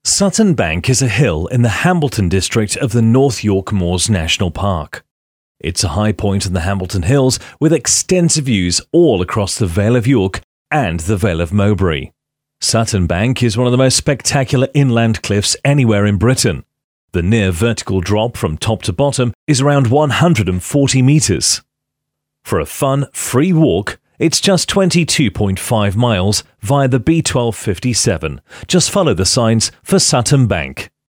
Sutton Bank is a hill in the Hambleton district of the North York Moors National Park. It's a high point in the Hambleton Hills with extensive views all across the Vale of York and the Vale of Mowbray. Sutton Bank is one of the most spectacular inland cliffs anywhere in Britain. The near vertical drop from top to bottom is around 140 metres. For a fun, free walk, it's just 22.5 miles via the B1257. Just follow the signs for Sutton Bank.